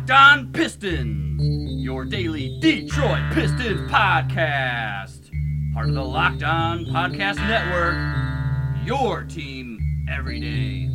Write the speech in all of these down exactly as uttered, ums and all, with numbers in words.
Locked On Pistons, your daily Detroit Pistons podcast. Part of the Locked On Podcast Network, your team every day.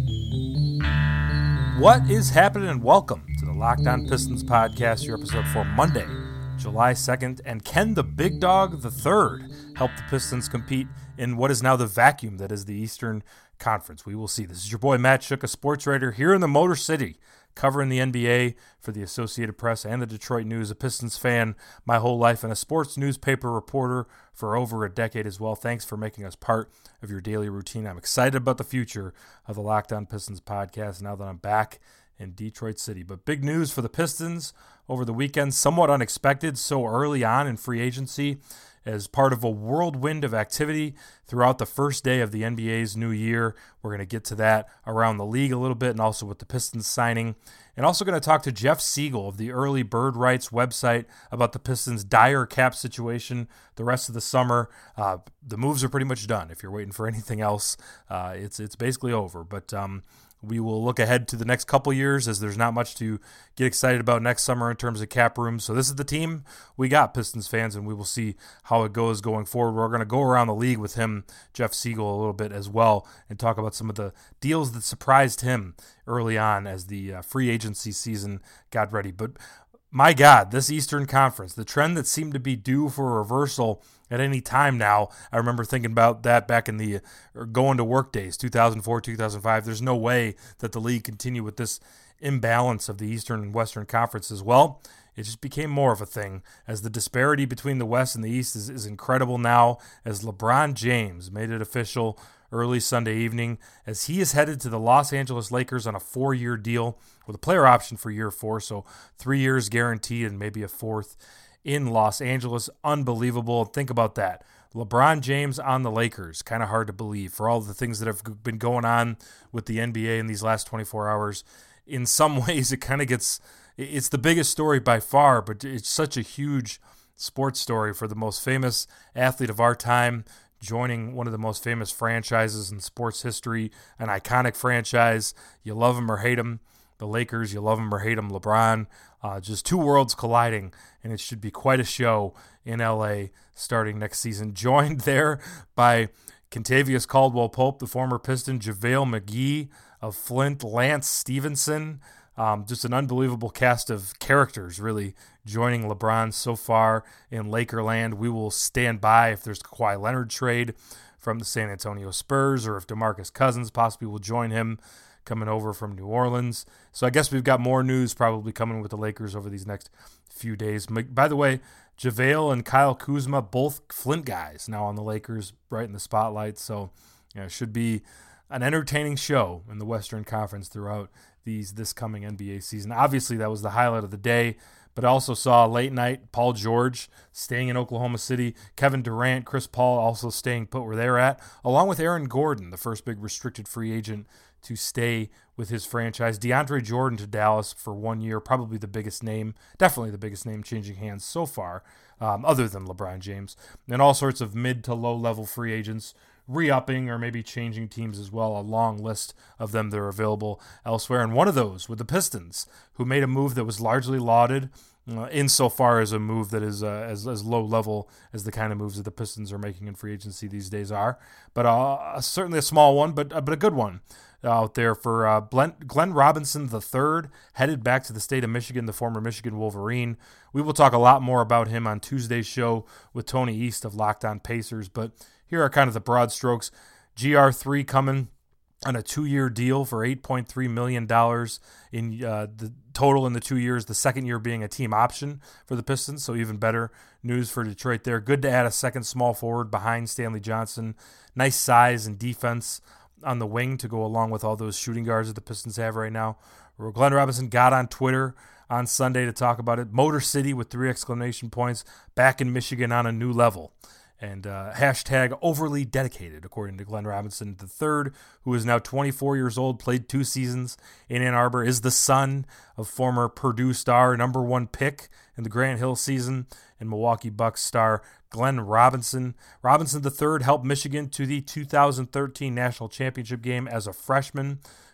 What is happening, and welcome to the Locked On Pistons podcast, your episode for Monday, July second. And can the Big Dog the third help the Pistons compete in what is now the vacuum that is the Eastern Conference? We will see. This is your boy Matt Shook, a sports writer here in the Motor City, covering the N B A for the Associated Press and the Detroit News, a Pistons fan my whole life, and a sports newspaper reporter for over a decade as well. Thanks for making us part of your daily routine. I'm excited about the future of the Locked On Pistons podcast now that I'm back in Detroit City. But big news for the Pistons over the weekend, somewhat unexpected so early on in free agency, as part of a whirlwind of activity throughout the first day of the N B A's new year. We're going to get to that around the league a little bit, and also with the Pistons signing. And also going to talk to Jeff Siegel of the Early Bird Rights website about the Pistons' dire cap situation the rest of the summer. Uh, the moves are pretty much done. If you're waiting for anything else, uh, it's it's basically over. But um, we will look ahead to the next couple years, as there's not much to get excited about next summer in terms of cap room. So this is the team we got, Pistons fans, and we will see how it goes going forward. We're going to go around the league with him, Jeff Siegel, a little bit as well, and talk about some of the deals that surprised him early on as the uh, free agency season got ready. But my God, this Eastern Conference, the trend that seemed to be due for a reversal at any time now. I remember thinking about that back in the uh, going to work days, two thousand four, two thousand five. There's no way that the league continue with this imbalance of the Eastern and Western conferences. Well, it just became more of a thing, as the disparity between the West and the East is, is incredible now, as LeBron James made it official early Sunday evening, as he is headed to the Los Angeles Lakers on a four-year deal with a player option for year four, so three years guaranteed and maybe a fourth in Los Angeles. Unbelievable. Think about that. LeBron James on the Lakers. Kind of hard to believe for all the things that have been going on with the N B A in these last twenty-four hours. In some ways, it kind of gets, it's the biggest story by far, but it's such a huge sports story for the most famous athlete of our time, joining one of the most famous franchises in sports history, an iconic franchise. You love him or hate him. The Lakers, you love him or hate him. LeBron, uh, just two worlds colliding, and it should be quite a show in L A starting next season. Joined there by Kentavious Caldwell-Pope, the former Piston, JaVale McGee of Flint, Lance Stevenson. Um, just an unbelievable cast of characters, really, joining LeBron so far in Lakerland. We will stand by if there's a Kawhi Leonard trade from the San Antonio Spurs, or if DeMarcus Cousins possibly will join him coming over from New Orleans. So I guess we've got more news probably coming with the Lakers over these next few days. By the way, JaVale and Kyle Kuzma, both Flint guys, now on the Lakers, right in the spotlight. So you know, it should be an entertaining show in the Western Conference throughout these this coming N B A season. Obviously, that was the highlight of the day, but I also saw late night Paul George staying in Oklahoma City, Kevin Durant, Chris Paul also staying put where they're at, along with Aaron Gordon, the first big restricted free agent to stay with his franchise. DeAndre Jordan to Dallas for one year, probably the biggest name, definitely the biggest name changing hands so far, um, other than LeBron James. And all sorts of mid to low level free agents re-upping or maybe changing teams as well, a long list of them that are available elsewhere. And one of those with the Pistons, who made a move that was largely lauded, uh, insofar as a move that is uh, as, as low level as the kind of moves that the Pistons are making in free agency these days are. But uh, certainly a small one, but, uh, but a good one out there for uh, Glenn, Glenn Robinson the third, headed back to the state of Michigan, the former Michigan Wolverine. We will talk a lot more about him on Tuesday's show with Tony East of Locked On Pacers, but here are kind of the broad strokes. G R three coming on a two-year deal for eight point three million dollars in uh, the total in the two years, the second year being a team option for the Pistons, so even better news for Detroit there. Good to add a second small forward behind Stanley Johnson. Nice size and defense on the wing to go along with all those shooting guards that the Pistons have right now. Glenn Robinson got on Twitter on Sunday to talk about it. Motor City with three exclamation points, back in Michigan on a new level. And uh, hashtag overly dedicated, according to Glenn Robinson the third, who is now twenty-four years old, played two seasons in Ann Arbor, is the son of former Purdue star, number one pick in the Grant Hill season, and Milwaukee Bucks star Glenn Robinson. Robinson the third helped Michigan to the two thousand thirteen National Championship game as a freshman,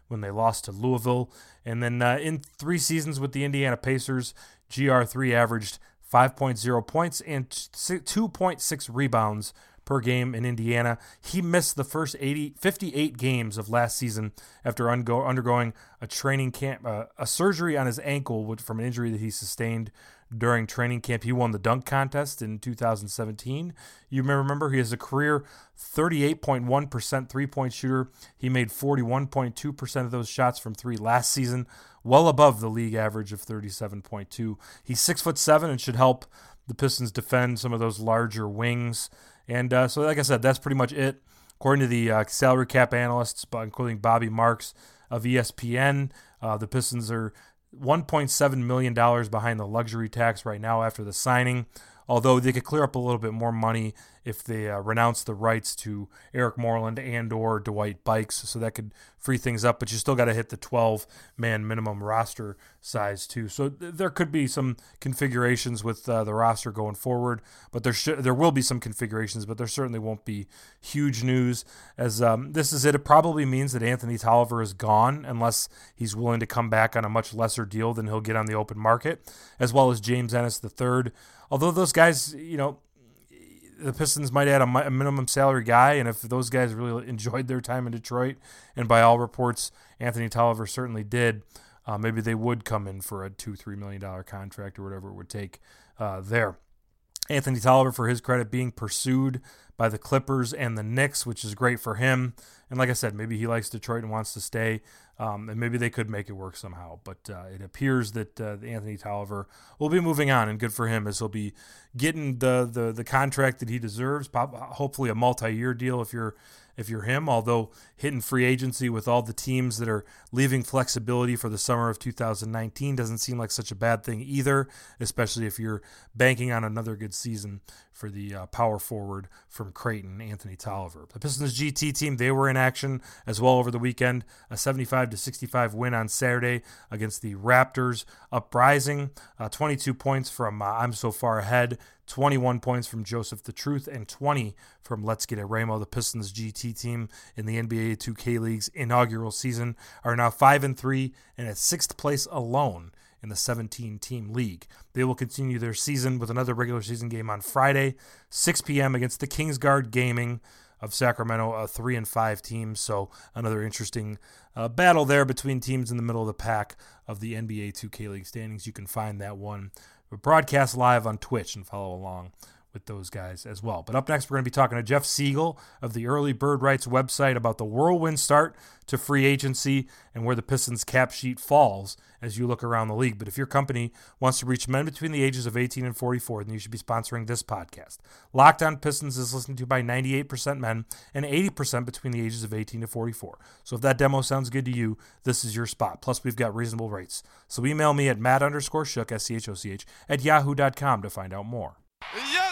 when they lost to Louisville. And then uh, in three seasons with the Indiana Pacers, G R three averaged five point oh points and two point six rebounds per game in Indiana. He missed the first eighty, fifty-eight games of last season after undergo, undergoing a training camp, uh, a surgery on his ankle from an injury that he sustained during training camp. He won the dunk contest in two thousand seventeen. You may remember he has a career thirty-eight point one percent three-point shooter. He made forty-one point two percent of those shots from three last season, well above the league average of thirty-seven point two. He's six foot seven and should help the Pistons defend some of those larger wings. And uh, so, like I said, that's pretty much it. According to the uh, salary cap analysts, including Bobby Marks of E S P N, uh, the Pistons are one point seven million dollars behind the luxury tax right now after the signing, although they could clear up a little bit more money if they uh, renounce the rights to Eric Moreland and or Dwight Bikes, so that could free things up, but you still got to hit the twelve-man minimum roster size too. So th- there could be some configurations with uh, the roster going forward, but there sh- there will be some configurations, but there certainly won't be huge news, as um, this is it. It probably means that Anthony Tolliver is gone unless he's willing to come back on a much lesser deal than he'll get on the open market, as well as James Ennis the third. Although those guys, you know, the Pistons might add a, a minimum salary guy, and if those guys really enjoyed their time in Detroit, and by all reports, Anthony Tolliver certainly did, uh, maybe they would come in for a two, three million dollar contract or whatever it would take uh, there. Anthony Tolliver, for his credit, being pursued by the Clippers and the Knicks, which is great for him. And like I said, maybe he likes Detroit and wants to stay, um, and maybe they could make it work somehow. But uh, it appears that uh, Anthony Tolliver will be moving on, and good for him, as he'll be getting the the, the contract that he deserves, pop, hopefully a multi-year deal if you're if you're him, although hitting free agency with all the teams that are leaving flexibility for the summer of two thousand nineteen doesn't seem like such a bad thing either, especially if you're banking on another good season for the uh, power forward from Creighton, Anthony Tolliver. The Pistons G T team, they were in action as well over the weekend. A seventy-five to sixty-five win on Saturday against the Raptors. Uprising, uh, twenty-two points from uh, I'm So Far Ahead, twenty-one points from Joseph the Truth, and twenty from Let's Get It Ramo. The Pistons G T team in the N B A two K League's inaugural season are now five and three and at sixth place alone in the seventeen-team league. They will continue their season with another regular season game on Friday, six p.m. against the Kingsguard Gaming of Sacramento, a three and five team. So another interesting uh, battle there between teams in the middle of the pack of the N B A two K League standings. You can find that one broadcast live on Twitch and follow along with those guys as well. But up next, we're going to be talking to Jeff Siegel of the Early Bird Rights website about the whirlwind start to free agency and where the Pistons cap sheet falls as you look around the league. But if your company wants to reach men between the ages of eighteen and forty-four, then you should be sponsoring this podcast. Locked On Pistons is listened to by ninety-eight percent men and eighty percent between the ages of eighteen to forty-four. So if that demo sounds good to you, this is your spot. Plus, we've got reasonable rates. So email me at matt underscore shook, S C H O C H, at yahoo dot com to find out more. Yes,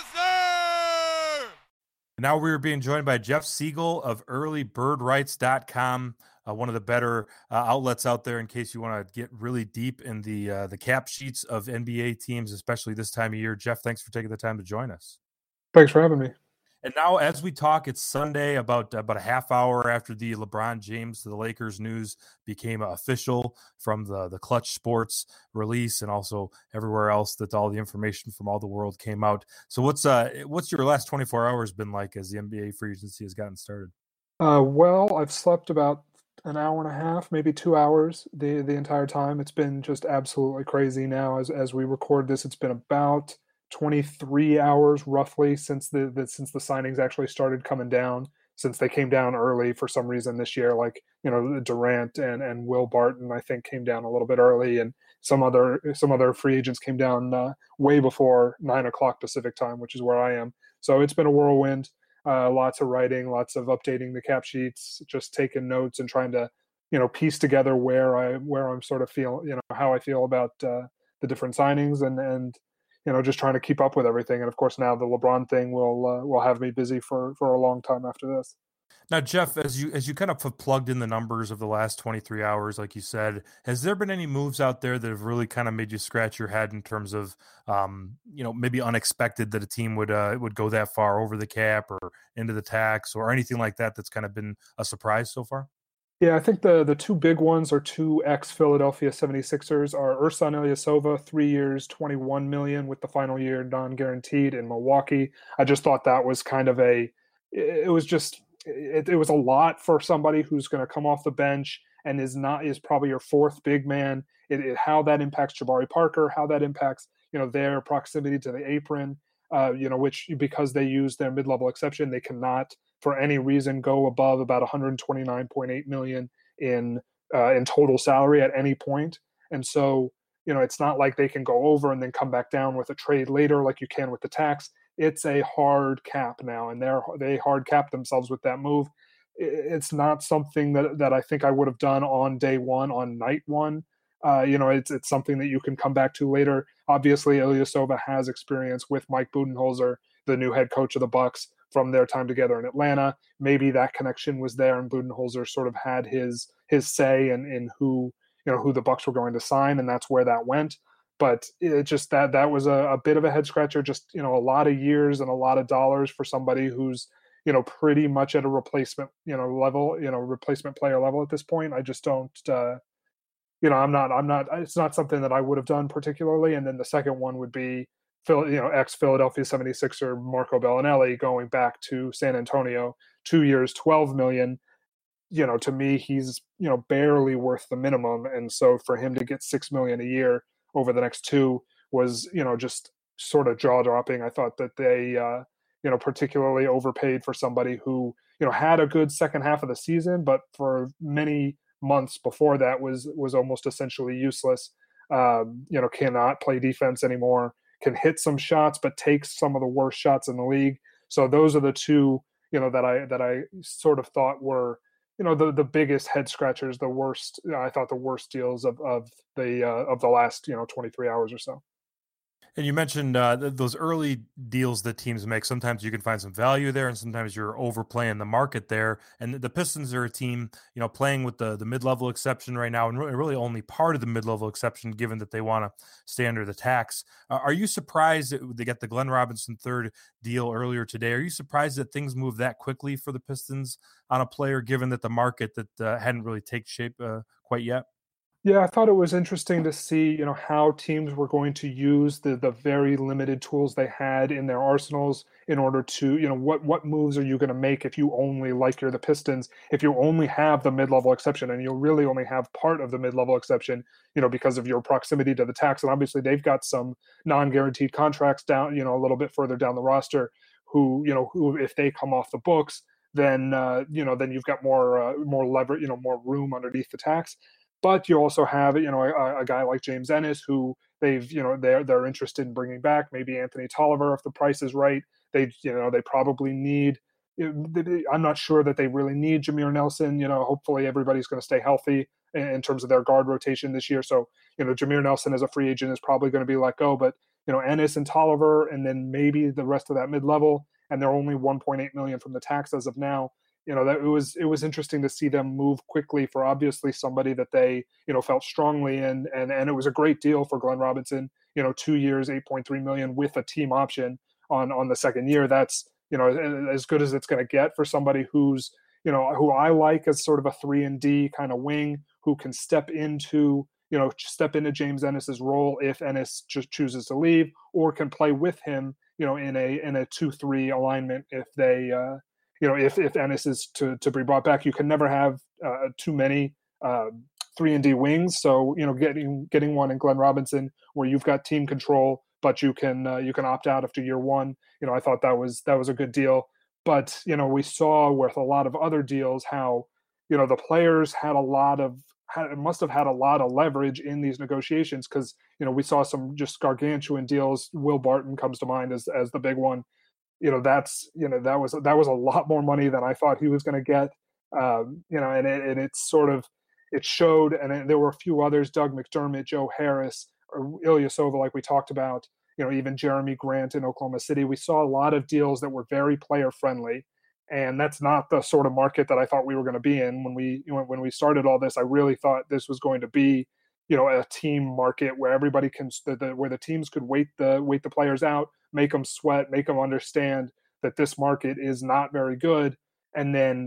sir! Now we're being joined by Jeff Siegel of early bird rights dot com, uh, one of the better uh, outlets out there in case you want to get really deep in the uh, the cap sheets of N B A teams, especially this time of year. Jeff, thanks for taking the time to join us. Thanks for having me. And now, as we talk, it's Sunday, about about a half hour after the LeBron James to the Lakers news became official from the, the Clutch Sports release, and also everywhere else that all the information from all the world came out. So what's uh what's your last twenty-four hours been like as the N B A free agency has gotten started? Uh, well, I've slept about an hour and a half, maybe two hours the, the entire time. It's been just absolutely crazy now. As as we record this, it's been about twenty-three hours roughly since the, the since the signings actually started coming down, since they came down early for some reason this year. Like, you know, Durant and, and Will Barton, I think, came down a little bit early, and some other some other free agents came down uh, way before nine o'clock Pacific time, which is where I am. So it's been a whirlwind. Uh, lots of writing, lots of updating the cap sheets, just taking notes and trying to, you know, piece together where I where I'm sort of feel, you know, how I feel about uh, the different signings, and and you know, just trying to keep up with everything. And of course, now the LeBron thing will uh, will have me busy for for a long time after this. Now, Jeff, as you as you kind of have plugged in the numbers of the last twenty-three hours, like you said, has there been any moves out there that have really kind of made you scratch your head in terms of, um, you know, maybe unexpected that a team would uh, would go that far over the cap or into the tax or anything like that that's kind of been a surprise so far? Yeah, I think the the two big ones are two ex-Philadelphia seventy-sixers are Ersan Ilyasova, three years, twenty-one million with the final year non-guaranteed in Milwaukee. I just thought that was kind of a it was just it, it was a lot for somebody who's going to come off the bench and is not is probably your fourth big man. It, it how that impacts Jabari Parker, how that impacts, you know, their proximity to the apron, uh, you know, which because they use their mid-level exception, they cannot for any reason go above about one hundred twenty-nine point eight million in uh, in total salary at any point. And so, you know, it's not like they can go over and then come back down with a trade later like you can with the tax. It's a hard cap now, and they're they hard cap themselves with that move. It's not something that that I think I would have done on day one, on night one. Uh, you know, it's it's something that you can come back to later. Obviously, Ilyasova has experience with Mike Budenholzer, the new head coach of the Bucks, from their time together in Atlanta. Maybe that connection was there, and Budenholzer sort of had his his say in in who you know who the Bucks were going to sign, and that's where that went. But it just that that was a, a bit of a head scratcher. Just you know, a lot of years and a lot of dollars for somebody who's you know pretty much at a replacement you know level, you know replacement player level at this point. I just don't. Uh, you know, I'm not. I'm not. It's not something that I would have done particularly. And then the second one would be Phil, you know, ex-Philadelphia seventy-sixer Marco Bellinelli going back to San Antonio, two years, twelve million. You know, to me, he's you know barely worth the minimum, and so for him to get six million a year over the next two was you know just sort of jaw dropping. I thought that they uh, you know particularly overpaid for somebody who you know had a good second half of the season, but for many months before that was was almost essentially useless. Um, you know, cannot play defense anymore. Can hit some shots, but takes some of the worst shots in the league. So those are the two, you know, that I that I sort of thought were, you know, the the biggest head scratchers, the worst. You know, I thought the worst deals of of the uh, of the last, you know, twenty-three hours or so. And you mentioned uh, th- those early deals that teams make. Sometimes you can find some value there, and sometimes you're overplaying the market there. And the Pistons are a team, you know, playing with the, the mid-level exception right now, and really, really only part of the mid-level exception, given that they want to stay under the tax. Uh, are you surprised that they get the Glenn Robinson third deal earlier today? Are you surprised that things move that quickly for the Pistons on a player, given that the market that uh, hadn't really taken shape uh, quite yet? Yeah, I thought it was interesting to see, you know, how teams were going to use the the very limited tools they had in their arsenals in order to, you know, what what moves are you going to make if you only, like you're the Pistons, if you only have the mid-level exception, and you'll really only have part of the mid-level exception, you know, because of your proximity to the tax. And obviously they've got some non-guaranteed contracts down, you know, a little bit further down the roster who, you know, who if they come off the books, then uh, you know, then you've got more uh, more lever, you know, more room underneath the tax. But you also have, you know, a, a guy like James Ennis, who they've, you know, they're they're interested in bringing back. Maybe Anthony Tolliver, if the price is right. They, you know, they probably need. You know, they, I'm not sure that they really need Jameer Nelson. You know, hopefully everybody's going to stay healthy in, in terms of their guard rotation this year. So, you know, Jameer Nelson as a free agent is probably going to be let go. But you know, Ennis and Tolliver, and then maybe the rest of that mid level, and they're only one point eight million from the tax as of now. You know, that it was it was interesting to see them move quickly for obviously somebody that they, you know, felt strongly in, and and it was a great deal for Glenn Robinson. You know, two years, eight point three million with a team option on on the second year. That's, you know, as good as it's going to get for somebody who's, you know, who I like as sort of a three and D kind of wing who can step into, you know, step into James Ennis's role if Ennis just chooses to leave, or can play with him, you know, in a in a two three alignment if they. Uh, You know, if, if Ennis is to, to be brought back, you can never have uh, too many uh, three and D wings. So, you know, getting getting one in Glenn Robinson where you've got team control, but you can uh, you can opt out after year one. You know, I thought that was that was a good deal. But you know, we saw with a lot of other deals how, you know, the players had a lot of had, must have had a lot of leverage in these negotiations, because you know we saw some just gargantuan deals. Will Barton comes to mind as as the big one. You know, that's, you know, that was, that was a lot more money than I thought he was going to get. Um, you know, and it, and it's sort of, it showed, and it, there were a few others, Doug McDermott, Joe Harris, or Ilyasova, like we talked about, you know, even Jeremy Grant in Oklahoma City. We saw a lot of deals that were very player friendly. And that's not the sort of market that I thought we were going to be in when we, you know, when we started all this. I really thought this was going to be, you know, a team market where everybody can, the, the, where the teams could wait the wait the players out, make them sweat, make them understand that this market is not very good, and then,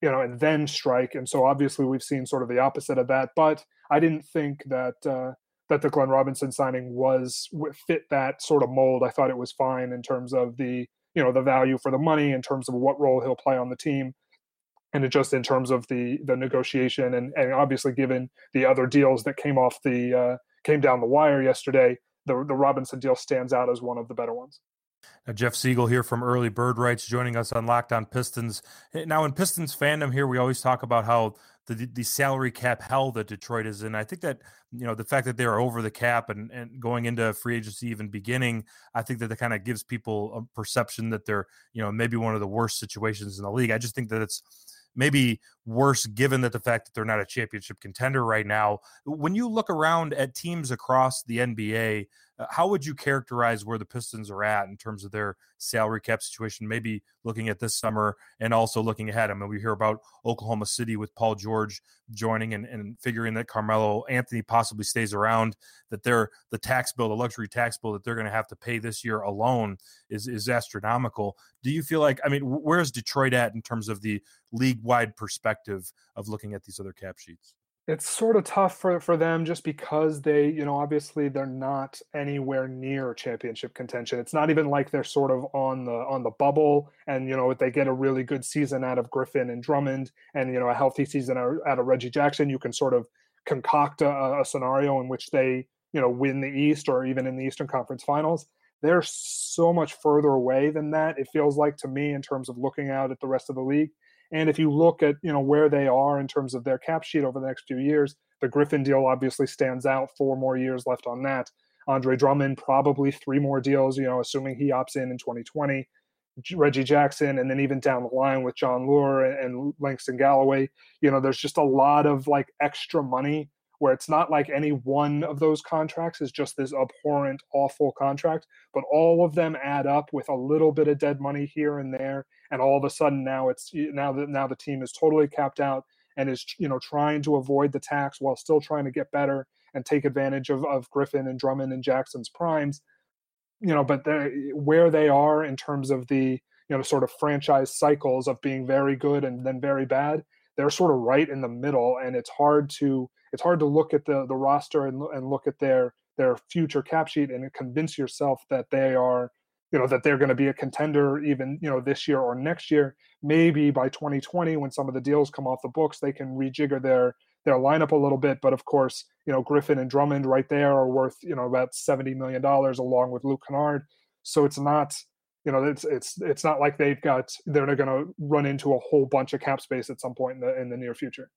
you know, and then strike. And so obviously we've seen sort of the opposite of that. But I didn't think that uh, that the Glenn Robinson signing was fit that sort of mold. I thought it was fine in terms of the, you know, the value for the money, in terms of what role he'll play on the team, and it just in terms of the the negotiation, and, and obviously given the other deals that came off the uh, came down the wire yesterday, the the Robinson deal stands out as one of the better ones. Now, Jeff Siegel here from Early Bird Rights joining us on Locked On Pistons. Now, in Pistons fandom here, we always talk about how the the salary cap hell that Detroit is in. I think that, you know, the fact that they're over the cap and, and going into free agency even beginning, I think that that kind of gives people a perception that they're, you know, maybe one of the worst situations in the league. I just think that it's maybe worse given that the fact that they're not a championship contender right now. When you look around at teams across the N B A, uh, how would you characterize where the Pistons are at in terms of their salary cap situation, maybe looking at this summer and also looking ahead? I mean, we hear about Oklahoma City with Paul George joining and, and figuring that Carmelo Anthony possibly stays around, that they're the tax bill, the luxury tax bill that they're going to have to pay this year alone is, is astronomical. Do you feel like, I mean, where's Detroit at in terms of the league-wide perspective of looking at these other cap sheets? It's sort of tough for, for them just because they, you know, obviously they're not anywhere near championship contention. It's not even like they're sort of on the on the bubble, and, you know, if they get a really good season out of Griffin and Drummond, and, you know, a healthy season out, out of Reggie Jackson, you can sort of concoct a, a scenario in which they, you know, win the East or even in the Eastern Conference Finals. They're so much further away than that, it feels like to me, in terms of looking out at the rest of the league. And if you look at, you know, where they are in terms of their cap sheet over the next few years, the Griffin deal obviously stands out, four more years left on that. Andre Drummond, probably three more deals, you know, assuming he opts in in twenty twenty. Reggie Jackson, and then even down the line with John Lure and Langston Galloway, you know, there's just a lot of like extra money where it's not like any one of those contracts is just this abhorrent, awful contract, but all of them add up with a little bit of dead money here and there. And all of a sudden now it's now that now the team is totally capped out and is, you know, trying to avoid the tax while still trying to get better and take advantage of, of Griffin and Drummond and Jackson's primes, you know, but where they are in terms of the, you know, sort of franchise cycles of being very good and then very bad, they're sort of right in the middle. And it's hard to, it's hard to look at the, the roster and, and look at their, their future cap sheet and convince yourself that they are, you know, that they're going to be a contender even, you know, this year or next year. Maybe by twenty twenty, when some of the deals come off the books, they can rejigger their, their lineup a little bit. But of course, you know, Griffin and Drummond right there are worth, you know, about seventy million dollars along with Luke Kennard. So it's not, you know, it's, it's, it's not like they've got, they're going to run into a whole bunch of cap space at some point in the, in the near future.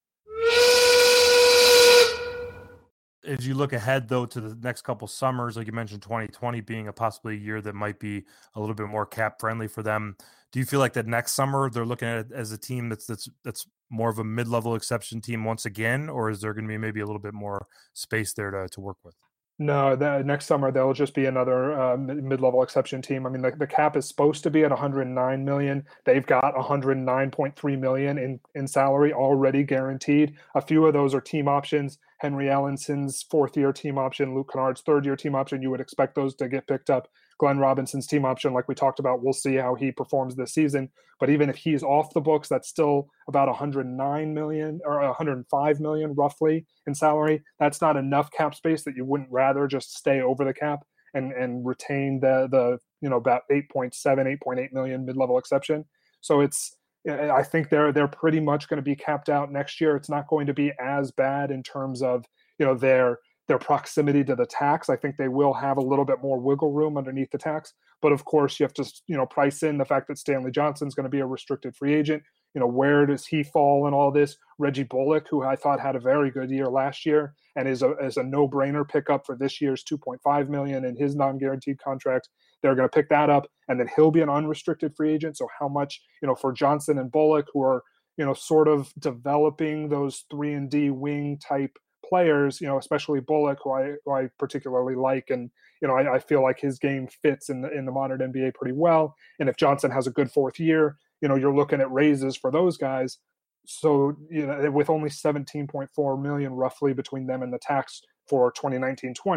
As you look ahead, though, to the next couple summers, like you mentioned, twenty twenty being a possibly a year that might be a little bit more cap friendly for them. Do you feel like that next summer they're looking at it as a team that's that's that's more of a mid-level exception team once again, or is there going to be maybe a little bit more space there to, to work with? No, the, next summer they'll just be another uh, mid-level exception team. I mean, the, the cap is supposed to be at one hundred nine million dollars. They've got one hundred nine point three million dollars in, in salary already guaranteed. A few of those are team options. Henry Allinson's fourth-year team option, Luke Kennard's third-year team option, you would expect those to get picked up. Glenn Robinson's team option, like we talked about, we'll see how he performs this season. But even if he's off the books, that's still about one hundred nine million dollars or one hundred five million dollars roughly in salary. That's not enough cap space that you wouldn't rather just stay over the cap and, and retain the, the, you know, about eight point seven, eight point eight million mid-level exception. So it's, I think they're they're pretty much going to be capped out next year. It's not going to be as bad in terms of, you know, their their proximity to the tax. I think they will have a little bit more wiggle room underneath the tax. But of course, you have to, you know, price in the fact that Stanley Johnson is going to be a restricted free agent. You know, where does he fall in all this? Reggie Bullock, who I thought had a very good year last year and is a is a no-brainer pickup for this year's two point five million dollars in his non-guaranteed contract. They're going to pick that up, and then he'll be an unrestricted free agent. So how much, you know, for Johnson and Bullock, who are, you know, sort of developing those three and D wing type players, you know, especially Bullock, who I, who I particularly like. And, you know, I, I feel like his game fits in the, in the modern N B A pretty well. And if Johnson has a good fourth year, you know, you're looking at raises for those guys. So, you know, with only seventeen point four million roughly between them and the tax for twenty nineteen twenty,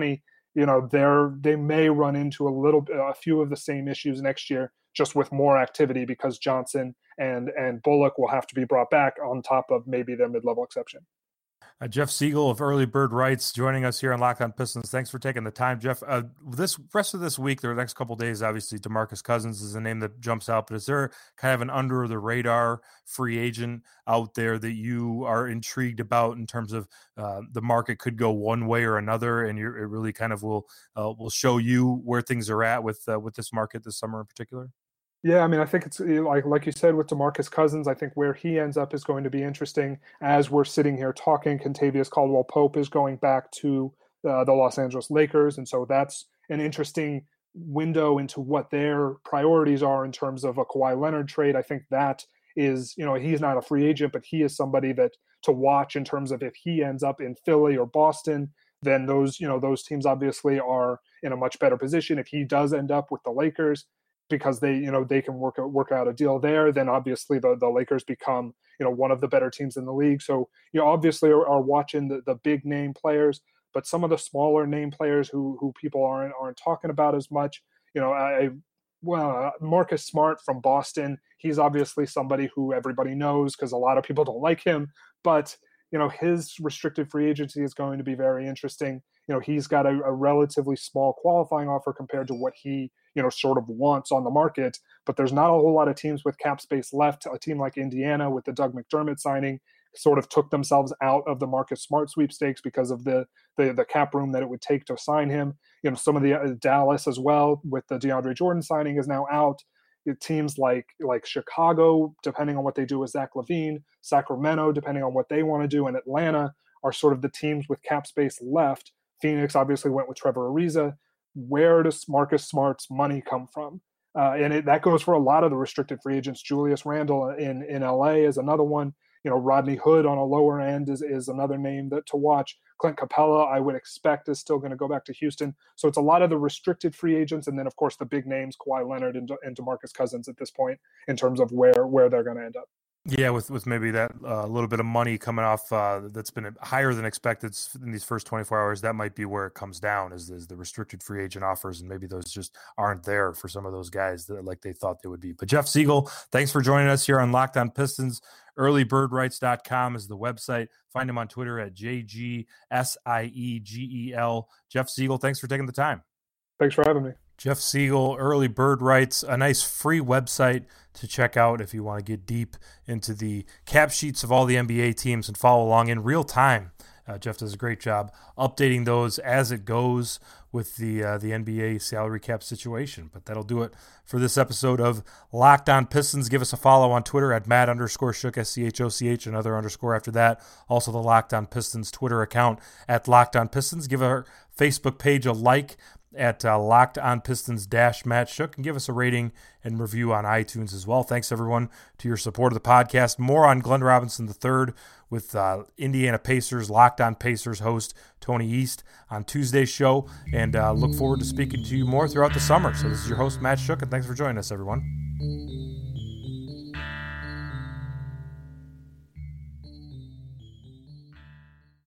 you know, they're they may run into a little a few of the same issues next year, just with more activity because Johnson and and Bullock will have to be brought back on top of maybe their mid-level exception. Uh, Jeff Siegel of Early Bird Rights joining us here on Locked On Pistons. Thanks for taking the time, Jeff. Uh, this rest of this week, the next couple of days, obviously DeMarcus Cousins is a name that jumps out, but is there kind of an under the radar free agent out there that you are intrigued about in terms of uh, the market could go one way or another, and you're, it really kind of will uh, will show you where things are at with uh, with this market this summer in particular? Yeah, I mean, I think it's like like you said with DeMarcus Cousins. I think where he ends up is going to be interesting. As we're sitting here talking, Kentavious Caldwell-Pope is going back to uh, the Los Angeles Lakers, and so that's an interesting window into what their priorities are in terms of a Kawhi Leonard trade. I think that is, you know, he's not a free agent, but he is somebody that to watch in terms of if he ends up in Philly or Boston, then those, you know, those teams obviously are in a much better position. If he does end up with the Lakers, because they, you know, they can work work out a deal there, then obviously the, the Lakers become, you know, one of the better teams in the league. So you know, obviously are, are watching the, the big name players, but some of the smaller name players who who people aren't aren't talking about as much. You know, I well Marcus Smart from Boston, he's obviously somebody who everybody knows because a lot of people don't like him, but you know, his restricted free agency is going to be very interesting. You know, he's got a, a relatively small qualifying offer compared to what he, you know, sort of wants on the market, but there's not a whole lot of teams with cap space left. A team like Indiana with the Doug McDermott signing sort of took themselves out of the Marcus Smart sweepstakes because of the, the, the cap room that it would take to sign him. You know, some of the uh, Dallas as well with the DeAndre Jordan signing is now out. Teams like like Chicago, depending on what they do with Zach LaVine, Sacramento, depending on what they want to do, and Atlanta are sort of the teams with cap space left. Phoenix obviously went with Trevor Ariza. Where does Marcus Smart's money come from? Uh, and it, that goes for a lot of the restricted free agents. Julius Randle in, in L A is another one. You know, Rodney Hood on a lower end is, is another name that to watch. Clint Capella, I would expect, is still going to go back to Houston. So it's a lot of the restricted free agents, and then, of course, the big names, Kawhi Leonard and, De- and DeMarcus Cousins at this point in terms of where, where they're going to end up. Yeah, with, with maybe that a uh, little bit of money coming off uh, that's been higher than expected in these first twenty-four hours, that might be where it comes down is, is the restricted free agent offers, and maybe those just aren't there for some of those guys that like they thought they would be. But Jeff Siegel, thanks for joining us here on Locked On Pistons. early bird rights dot com is the website. Find him on Twitter at J G S I E G E L. Jeff Siegel, thanks for taking the time. Thanks for having me. Jeff Siegel, Early Bird Rights, a nice free website to check out if you want to get deep into the cap sheets of all the N B A teams and follow along in real time. Uh, Jeff does a great job updating those as it goes with the uh, the N B A salary cap situation. But that'll do it for this episode of Locked On Pistons. Give us a follow on Twitter at Matt underscore Shook, S C H O C H, another underscore after that. Also the Locked On Pistons Twitter account at Locked On Pistons. Give our Facebook page a like at uh, Locked On Pistons dash Matt Shook, and give us a rating and review on iTunes as well. Thanks, everyone, to your support of the podcast. More on Glenn Robinson the third with uh, Indiana Pacers, Locked On Pacers host Tony East on Tuesday's show, and uh, look forward to speaking to you more throughout the summer. So this is your host, Matt Shook, and thanks for joining us, everyone.